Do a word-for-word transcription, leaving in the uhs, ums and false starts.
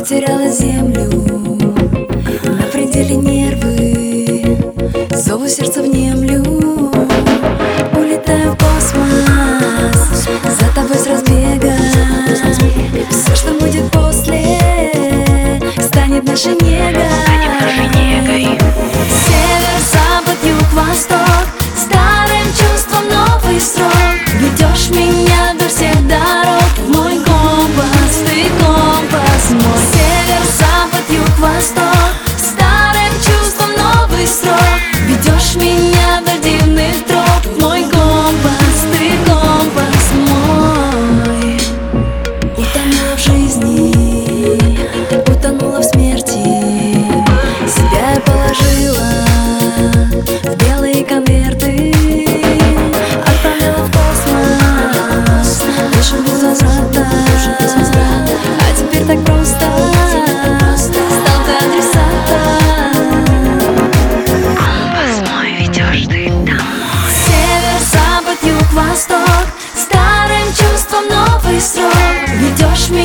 Потеряла землю, на пределе нервы, зову сердце внемлю. Улетаю в космос, за тобой с разбега. Все, что будет после, станет нашей негой. Север, запад, юг, восток, старым чувством новый срок. Ведешь меня до всех дорог, мой компас, ты компас мой. Север, запад, юг, восток, старым чувством новый срок. Ведешь меня до дивных троп, мой компас, ты компас мой. Утонула в жизни, утонула в смерти, себя я положила в белые конверты, отправила в космос, душу без возврата. А теперь так просто стал ты адресатом. Компас мой ведешь ты домой. Север, запад, юг, восток, старым чувством новый срок. Ведешь меня